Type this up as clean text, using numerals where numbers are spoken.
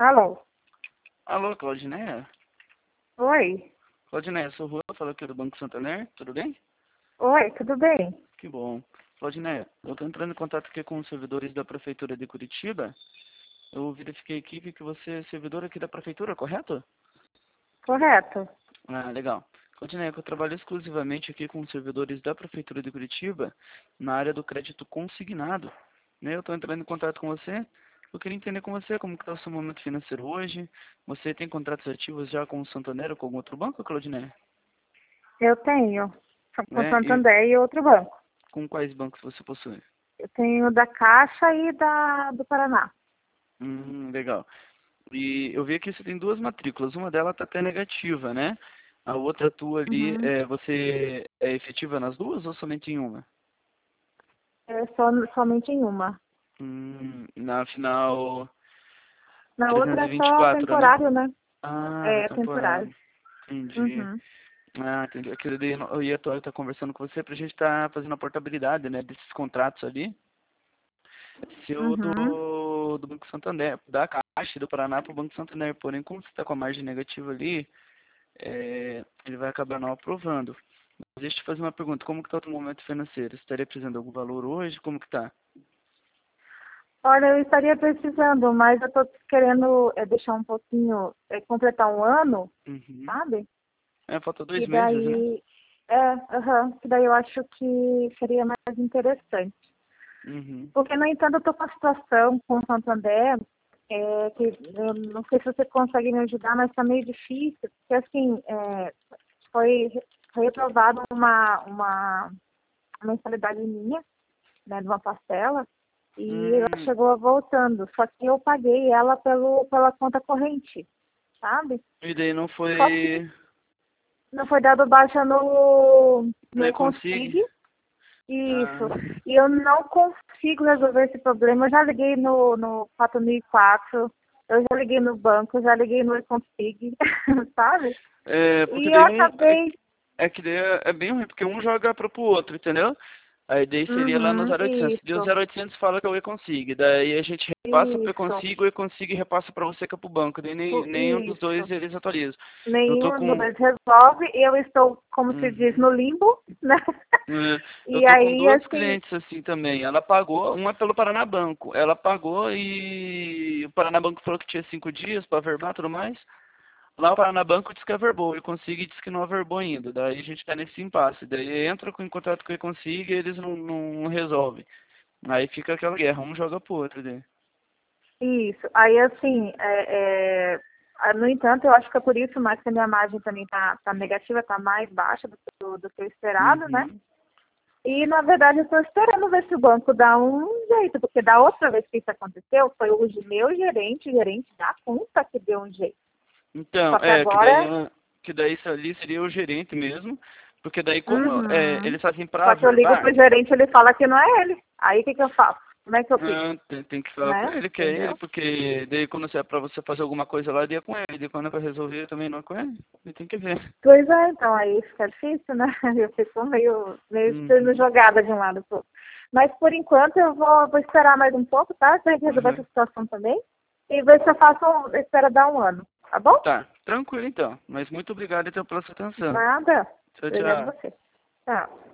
Alô? Alô, Claudineia? Oi? Claudineia, sou o Juan, falo aqui do Banco Santander, tudo bem? Oi, tudo bem? Que bom. Claudineia, eu estou entrando em contato aqui com os servidores da Prefeitura de Curitiba. Eu verifiquei aqui que você é servidor aqui da Prefeitura, correto? Correto. Ah, legal. Claudineia, eu trabalho exclusivamente aqui com os servidores da Prefeitura de Curitiba na área do crédito consignado. Né? Eu estou entrando em contato com você. Eu queria entender com você como está o seu momento financeiro hoje. Você tem contratos ativos já com o Santander ou com algum outro banco, Claudineia? Eu tenho. Com Né? E Santander e outro banco. com quais bancos você possui? Eu tenho da Caixa e do Paraná. Legal. E eu vi que você tem duas matrículas. Uma delas está até negativa, né? A outra tua ali, Uhum. você é efetiva nas duas ou somente em uma? É somente em uma. Na final Na outra é só 324, né? temporário, né? Ah, da É temporada. temporário. Entendi. Uhum. Ah, entendi. Aquele daí eu ia estar conversando com você pra gente estar fazendo a portabilidade, né, desses contratos ali. Seu Uhum. do Banco Santander, da Caixa e do Paraná para o Banco Santander. Porém, como você está com a margem negativa ali, ele vai acabar não aprovando. Mas deixa eu te fazer uma pergunta. Como que está o teu momento financeiro? Você estaria precisando de algum valor hoje? Como que está? Olha, eu estaria precisando, mas eu tô querendo deixar um pouquinho, completar um ano, Uhum. sabe? Falta E 2 meses, né? daí, que daí eu acho que seria mais interessante. Uhum. Porque, no entanto, eu estou com a situação com o Santander, que eu não sei se você consegue me ajudar, mas está meio difícil, porque, assim, foi, foi aprovada uma mensalidade minha, né, de uma parcela, e ela Hum, chegou voltando, só que eu paguei ela pela conta corrente, sabe? e daí não Só que foi... não foi dado baixa no Nem consigo. Config. Ah, Isso. E eu não consigo resolver esse problema. Eu já liguei no 4004, eu já liguei no banco, eu já liguei no eConfig, sabe? porque E eu daí acabei. que daí é bem ruim, porque um joga pro outro, entendeu? Aí daí seria lá no Uhum, 0800. Deu isso, 0800 fala que é o E-Consigo. Daí a gente repassa pro isso, E-Consigo, o E-Consigo repassa pra você que é pro banco. Daí nenhum dos dois isso. eles atualizam. Eu tô Nenhum dos com... dois resolve. Eu estou, como se diz, Uhum. no limbo, né? Eu E tô com aí, duas assim, clientes assim também. Ela pagou, uma pelo Paraná Banco. Ela pagou e o Paraná Banco falou que tinha 5 dias para averbar e tudo mais. Lá o Paraná Banco diz que averbou, e Consigo diz que não averbou ainda. Daí a gente tá nesse impasse. Daí entra em contato com o Consigo e eles não resolvem. Aí fica aquela guerra, um joga pro outro. Daí. isso. Aí, assim, no entanto, eu acho que é por isso mais que a minha margem também tá negativa, tá mais baixa do que o esperado, né? Uhum. E, na verdade, eu estou esperando ver se o banco dá um jeito, porque da outra vez que isso aconteceu, foi o meu gerente da conta que deu um jeito. Então, Só que agora, que daí isso ali seria o gerente mesmo, porque daí como uhum. eles fazem pra Só que eu ligo averbar, pro gerente, ele fala que não é ele. Aí, o que que eu faço? Como é que eu fico? tem que falar com Né? ele que é ele, Entendeu? porque daí quando é pra você fazer alguma coisa lá, daí é com ele, daí quando é pra resolver também não é com ele, ele tem que ver. Pois é, então aí fica difícil, né? Eu fico meio sendo Uhum. jogada de um lado pro outro. Mas por enquanto eu vou esperar mais um pouco, tá? Pra gente resolver essa Uhum. situação também. E ver se eu faço, espera dar um ano, tá bom? Tá, tranquilo então, mas muito obrigado então pela sua atenção. Nada. Tchau, Obrigada a tchau. você. Tchau.